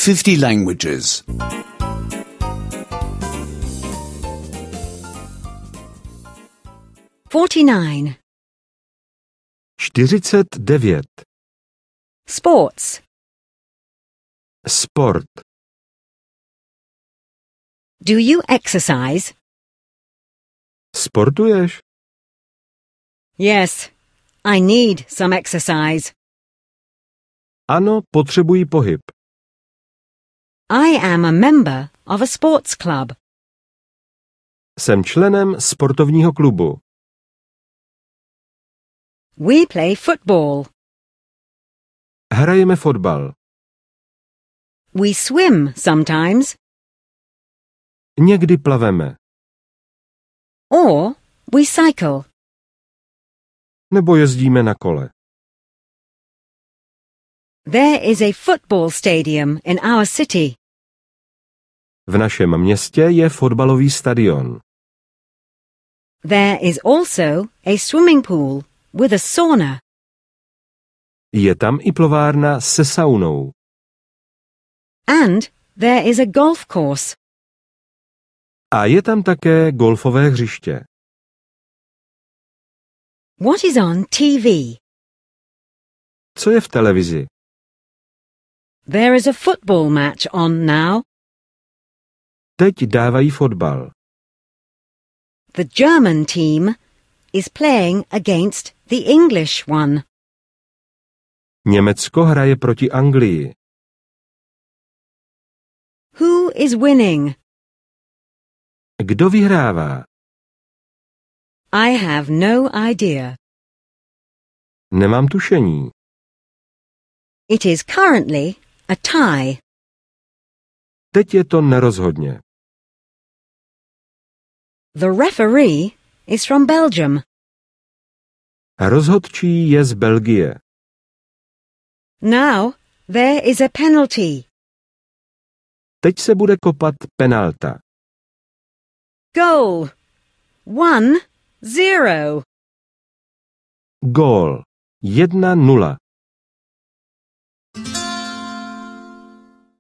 50 languages. 49. 49. Sports. Sport. Do you exercise? Sportuješ? Yes, I need some exercise. Ano, potřebuji pohyb. I am a member of a sports club. Jsem členem sportovního klubu. We play football. Hrajeme fotbal. We swim sometimes. Někdy plaveme. Or we cycle. Nebo jezdíme na kole. There is a football stadium in our city. V našem městě je fotbalový stadion. There is also a swimming pool with a sauna. Je tam i plovárna se saunou. And there is a golf course. A je tam také golfové hřiště. What is on TV? Co je v televizi? There is a football match on now. Teď dávají fotbal. The German team is playing against the English one. Německo hraje proti Anglii. Who is winning? Kdo vyhrává? I have no idea. Nemám tušení. It is currently a tie. Teď je to nerozhodně. The referee is from Belgium. Rozhodčí je z Belgie. Now there is a penalty. Teď se bude kopat penalta. Goal. 1-0. Gól. 1-0.